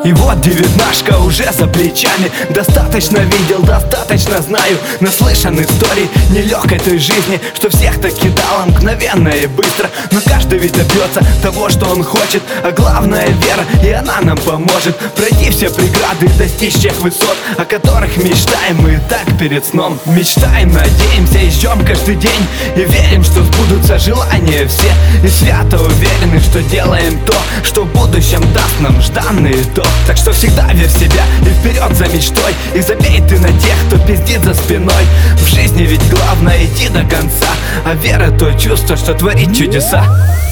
И вот девятнашка уже за плечами. Достаточно видел, достаточно знаю, наслышан историй нелегкой той жизни, что всех так кидало мгновенно и быстро. Но каждый ведь добьется того, что он хочет, а главное вера, и она нам поможет пройти все преграды, достичь тех высот, о которых мечтаем мы так перед сном. Мечтаем, надеемся и ждем каждый день, и верим, что сбудутся желания все, и свято уверены, что делаем то, что в будущем даст нам жданный итог. Так что всегда верь в себя и вперед за мечтой, и забей ты на тех, кто пиздит за спиной. В жизни ведь главное идти до конца, а вера — то чувство, что творит чудеса.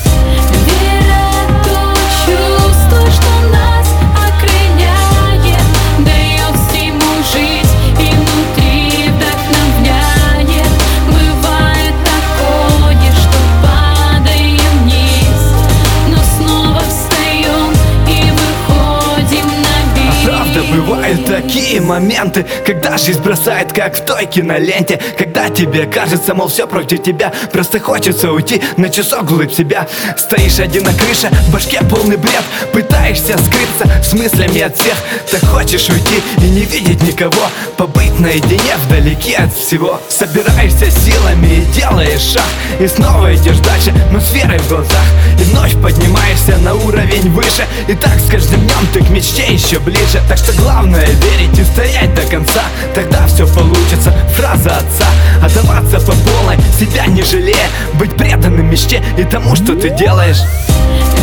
Бывают такие моменты, когда жизнь бросает, как в той киноленте, когда тебе кажется, мол, все против тебя, просто хочется уйти на часок вглубь себя. Стоишь один на крыше, в башке полный бред, пытаешься скрыться с мыслями от всех. Так хочешь уйти и не видеть никого, побыть наедине вдалеке от всего. Собираешься силами и делаешь шаг, и снова идешь дальше, но с верой в глазах, и вновь поднимаешься на уровень выше, и так с каждым днем ты к мечте еще ближе. Так что главное верить и стоять до конца, тогда все получится. Фраза отца: отдаваться по полной, себя не жалея, быть преданным мечте и тому, что ты делаешь.